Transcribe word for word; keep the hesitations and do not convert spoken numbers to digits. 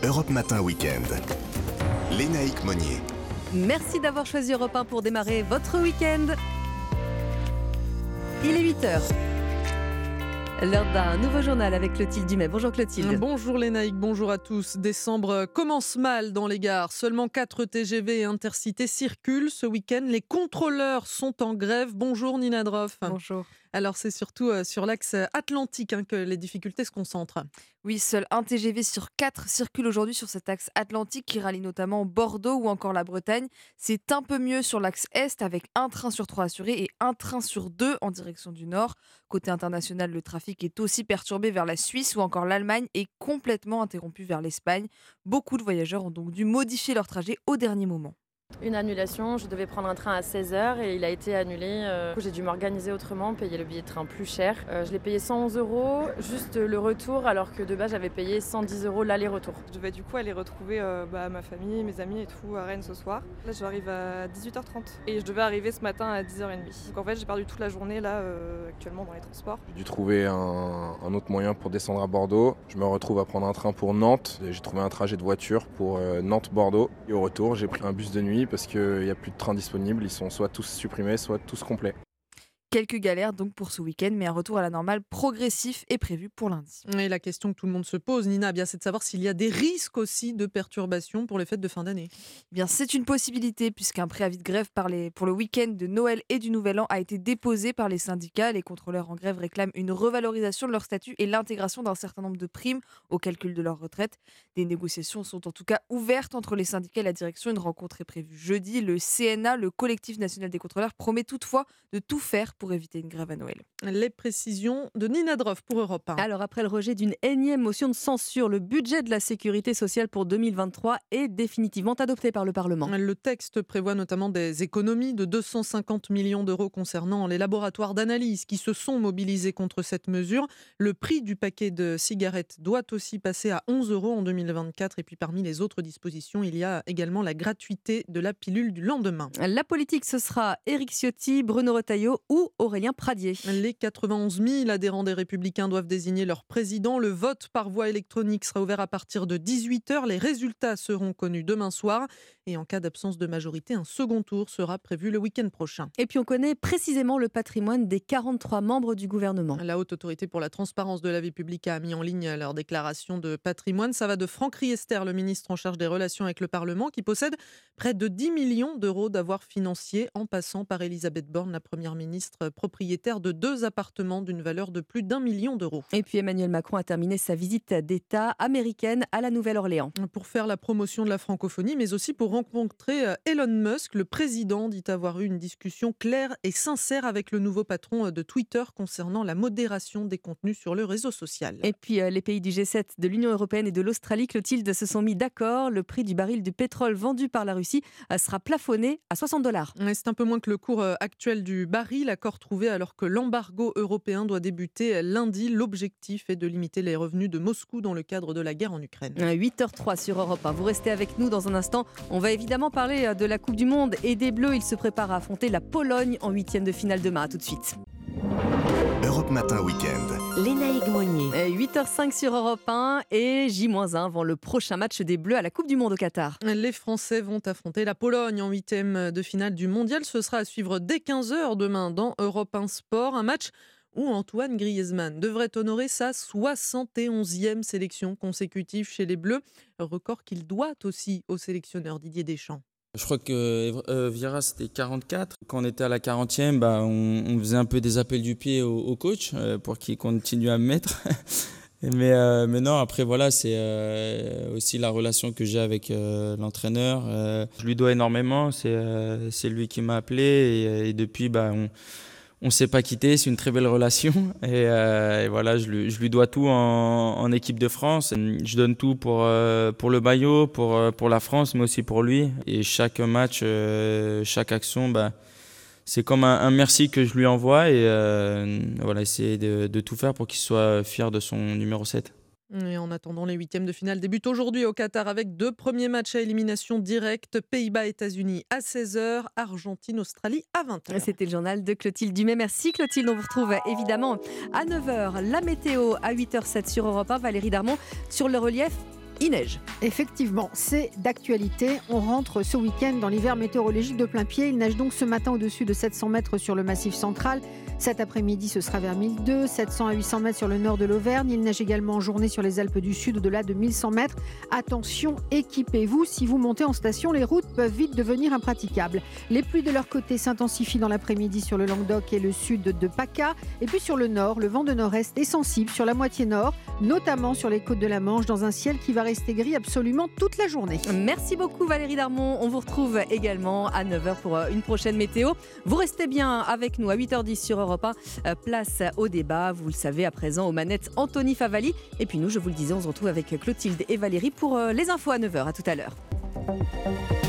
Europe Matin Week-end. Lénaïque Monnier. Merci d'avoir choisi Europe un pour démarrer votre week-end. Il est huit heures. L'heure d'un nouveau journal avec Clotilde Dumais. Bonjour Clotilde. Bonjour Lénaïque, bonjour à tous. Décembre commence mal dans les gares. Seulement quatre T G V et Intercités circulent ce week-end. Les contrôleurs sont en grève. Bonjour Nina Droff. Bonjour. Alors c'est surtout sur l'axe atlantique hein, que les difficultés se concentrent. Oui, seul un T G V sur quatre circule aujourd'hui sur cet axe atlantique qui rallie notamment Bordeaux ou encore la Bretagne. C'est un peu mieux sur l'axe est avec un train sur trois assuré et un train sur deux en direction du nord. Côté international, le trafic est aussi perturbé vers la Suisse ou encore l'Allemagne et complètement interrompu vers l'Espagne. Beaucoup de voyageurs ont donc dû modifier leur trajet au dernier moment. Une annulation, je devais prendre un train à seize heures et il a été annulé. Euh, j'ai dû m'organiser autrement, payer le billet de train plus cher. Euh, je l'ai payé cent onze euros, juste le retour, alors que de base j'avais payé cent dix euros l'aller-retour. Je devais du coup aller retrouver euh, bah, ma famille, mes amis et tout à Rennes ce soir. Là j'arrive à dix-huit heures trente et je devais arriver ce matin à dix heures trente. Donc en fait j'ai perdu toute la journée là euh, actuellement dans les transports. J'ai dû trouver un, un autre moyen pour descendre à Bordeaux. Je me retrouve à prendre un train pour Nantes. J'ai trouvé un trajet de voiture pour euh, Nantes-Bordeaux. Et au retour j'ai pris un bus de nuit parce qu'il n'y a plus de trains disponibles, ils sont soit tous supprimés, soit tous complets. Quelques galères donc pour ce week-end, mais un retour à la normale progressif est prévu pour lundi. Et la question que tout le monde se pose, Nina, eh bien, c'est de savoir s'il y a des risques aussi de perturbations pour les fêtes de fin d'année. Eh bien, c'est une possibilité puisqu'un préavis de grève par les, pour le week-end de Noël et du Nouvel An a été déposé par les syndicats. Les contrôleurs en grève réclament une revalorisation de leur statut et l'intégration d'un certain nombre de primes au calcul de leur retraite. Des négociations sont en tout cas ouvertes entre les syndicats et la direction. Une rencontre est prévue jeudi. Le C N A, le collectif national des contrôleurs, promet toutefois de tout faire pour éviter une grève à Noël. Les précisions de Nina Droff pour Europe un. Alors après le rejet d'une énième motion de censure, le budget de la sécurité sociale pour deux mille vingt-trois est définitivement adopté par le Parlement. Le texte prévoit notamment des économies de deux cent cinquante millions d'euros concernant les laboratoires d'analyse qui se sont mobilisés contre cette mesure. Le prix du paquet de cigarettes doit aussi passer à onze euros en deux mille vingt-quatre. Et puis parmi les autres dispositions, il y a également la gratuité de la pilule du lendemain. La politique, ce sera Éric Ciotti, Bruno Retailleau ou Aurélien Pradier. Les quatre-vingt-onze mille adhérents des Républicains doivent désigner leur président. Le vote par voie électronique sera ouvert à partir de dix-huit heures. Les résultats seront connus demain soir. Et en cas d'absence de majorité, un second tour sera prévu le week-end prochain. Et puis on connaît précisément le patrimoine des quarante-trois membres du gouvernement. La Haute Autorité pour la transparence de la vie publique a mis en ligne leur déclaration de patrimoine. Ça va de Franck Riester, le ministre en charge des relations avec le Parlement, qui possède près de dix millions d'euros d'avoirs financiers, en passant par Elisabeth Borne, la première ministre, propriétaire de deux appartements d'une valeur de plus d'un million d'euros. Et puis Emmanuel Macron a terminé sa visite d'État américaine à la Nouvelle-Orléans. Pour faire la promotion de la francophonie, mais aussi pour rencontrer Elon Musk. Le président dit avoir eu une discussion claire et sincère avec le nouveau patron de Twitter concernant la modération des contenus sur le réseau social. Et puis les pays du G sept, de l'Union européenne et de l'Australie, Clotilde, se sont mis d'accord. Le prix du baril du pétrole vendu par la Russie sera plafonné à soixante dollars. C'est un peu moins que le cours actuel du baril. Accord trouvé alors que l'embargo européen doit débuter lundi. L'objectif est de limiter les revenus de Moscou dans le cadre de la guerre en Ukraine. huit heures zéro trois sur Europe un. Vous restez avec nous dans un instant. On va évidemment parler de la Coupe du Monde et des Bleus. Ils se préparent à affronter la Pologne en huitième de finale demain. À tout de suite. Europe Matin Week-end. Lénaïque Monnier. huit heures cinq sur Europe un et J moins un avant le prochain match des Bleus à la Coupe du Monde au Qatar. Les Français vont affronter la Pologne en huitième de finale du Mondial. Ce sera à suivre dès quinze heures demain dans Europe un Sport. Un match où Antoine Griezmann devrait honorer sa soixante et onzième sélection consécutive chez les Bleus. Record qu'il doit aussi au sélectionneur Didier Deschamps. Je crois que euh, Vieira c'était quarante-quatre. Quand on était à la quarantième, bah, on, on faisait un peu des appels du pied au, au coach euh, pour qu'il continue à me mettre. mais, euh, mais non, après voilà, c'est euh, aussi la relation que j'ai avec euh, l'entraîneur. Euh, je lui dois énormément, c'est, euh, c'est lui qui m'a appelé et, et depuis, bah, on on ne s'est pas quitté, c'est une très belle relation et, euh, et voilà, je lui, je lui dois tout en, en équipe de France. Je donne tout pour, euh, pour le maillot, pour, pour la France, mais aussi pour lui. Et chaque match, euh, chaque action, bah, c'est comme un, un merci que je lui envoie et euh, voilà, essayer de, de tout faire pour qu'il soit fier de son numéro sept. Et en attendant, les huitièmes de finale débutent aujourd'hui au Qatar avec deux premiers matchs à élimination directe. Pays-Bas-États-Unis à seize heures, Argentine-Australie à vingt heures. C'était le journal de Clotilde Dumais. Merci Clotilde, on vous retrouve évidemment à neuf heures. La météo à huit heures zéro sept sur Europe un. Valérie Darmon, sur le relief, il neige. Effectivement, c'est d'actualité. On rentre ce week-end dans l'hiver météorologique de plein pied. Il neige donc ce matin au-dessus de sept cents mètres sur le massif central. Cet après-midi, ce sera vers mille deux cents, sept cents à huit cents mètres sur le nord de l'Auvergne. Il neige également en journée sur les Alpes du Sud, au-delà de mille cent mètres. Attention, équipez-vous. Si vous montez en station, les routes peuvent vite devenir impraticables. Les pluies de leur côté s'intensifient dans l'après-midi sur le Languedoc et le sud de PACA. Et puis sur le nord, le vent de nord-est est sensible sur la moitié nord, notamment sur les côtes de la Manche, dans un ciel qui va rester gris absolument toute la journée. Merci beaucoup Valérie Darmon. On vous retrouve également à neuf heures pour une prochaine météo. Vous restez bien avec nous à huit heures dix sur Europe un. Place au débat. Vous le savez, à présent aux manettes Anthony Favali. Et puis nous, je vous le disais, on se retrouve avec Clotilde et Valérie pour les infos à neuf heures. À tout à l'heure.